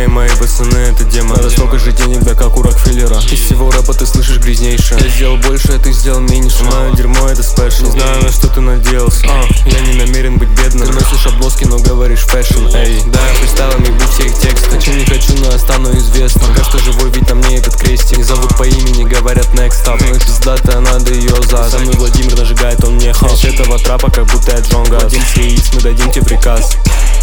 мои пацаны это демон. Надо столько же денег, да как у Рокфеллера. Из всего рэпа ты слышишь грязнейшее. Я сделал больше, а ты сделал меньше. Мое дерьмо это спешл. Не знаю, на что ты надеялся. Я не намерен быть бедным. Ты носишь обноски, но говоришь фэшн. Эй, да, я фристайлами бью все их тексты. Хочу не хочу, но я стану известным. Пока что живой, ведь на мне этот крестик. Не зовут по имени, говорят next up. Ну и пиздатая, надо ее за. Со мной Владимир нажигает, он не хал. С этого трапа, как будто я Джонга. Владельцы яиц, мы дадим тебе приказ.